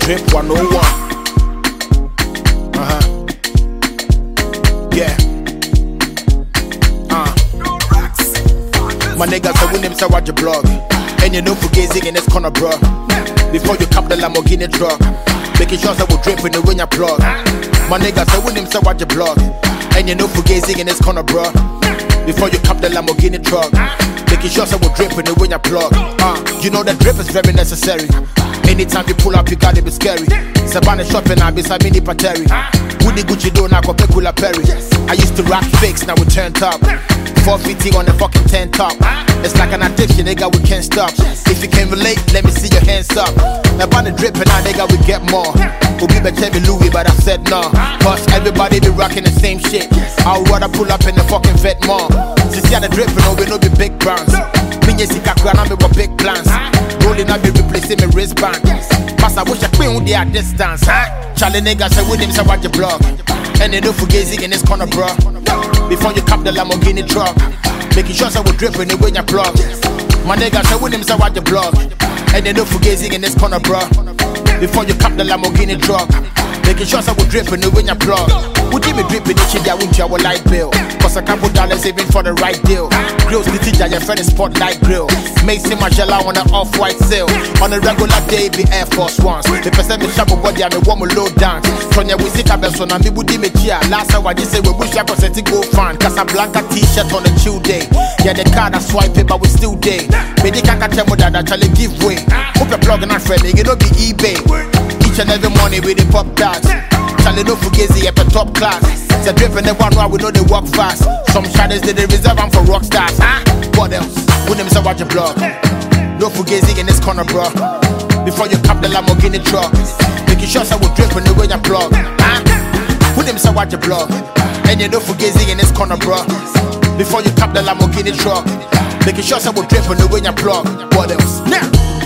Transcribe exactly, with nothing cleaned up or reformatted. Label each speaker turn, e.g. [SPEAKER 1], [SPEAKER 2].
[SPEAKER 1] Drip one oh one. Uh-huh. Yeah. Uh. My niggas say we name say watch your blog. And you know fugazing in this corner, bro. Before you cap the Lamborghini truck, making sure that we drip in the when you plug. My niggas say we name say watch your blog. And you know fugazing in this corner, bro. Before you cap the Lamborghini truck, making sure that we drip in the when you plug. Uh, you know that drip is very necessary. Anytime you pull up, you gotta be scary. Sabana shopping, I be Sabini Pateri. Woody Gucci do now, Pekula Perry. I used to rock fakes, now we turned up. four fifty on the fucking ten top. It's like an addiction, nigga, we can't stop. If you can relate, let me see your hands up. Now by the dripping, now nigga, we get more. We'll be better Louis, but I said no. Cause everybody be rocking the same shit. I'll rather pull up in the fucking vet more. Since you the dripping, no, we know be big brands. Minye Sikakura, now we got big plans. Rolling up, be replacing my wristband. Pass, I wish I queen with their distance, huh? Charlie niggas say with him, say watch your blog. And they know fugazing in this corner, bro. Before you cap the Lamborghini truck, making sure I will drip in the way you plug. My niggas say with him, say watch your blog. And they know fugazing in this corner, bro. Before you cap the Lamborghini truck, making sure I will drip in the way you plug. Would you me dripping the shit that won't you our light bill? Cause a couple dollars saving for the right deal. Grills the teacher, your friend is spotlight grill. Macy Margiela on the off-white sale. On a regular day, be Air Force Ones. The percent me sharp body, I'm a woman low down. Sonya we sit up so now me would me chia. Last time I just say we wish I could set it go fan. Casablanca t-shirt on a chill day. Yeah, the card I swipe it, but we still day. Me the can't tell me that I actually give way. Hope you're plugging and friendly, it don't be eBay. Each and every morning with the pop tags. Charlie no fugazi at the top class. It's dripping the one where we know they walk fast. Some shadows they reserve them for rock stars. Huh? What else? Who them say watch your blog? No fugazi in this corner, bro. Before you cap the Lamborghini truck, making sure I will drip in the way you plug. Huh? Who them say watch your blog? And you know fugazi in this corner, bro. Before you cap the Lamborghini truck, making sure I will drip in the way you plug. What else? Now.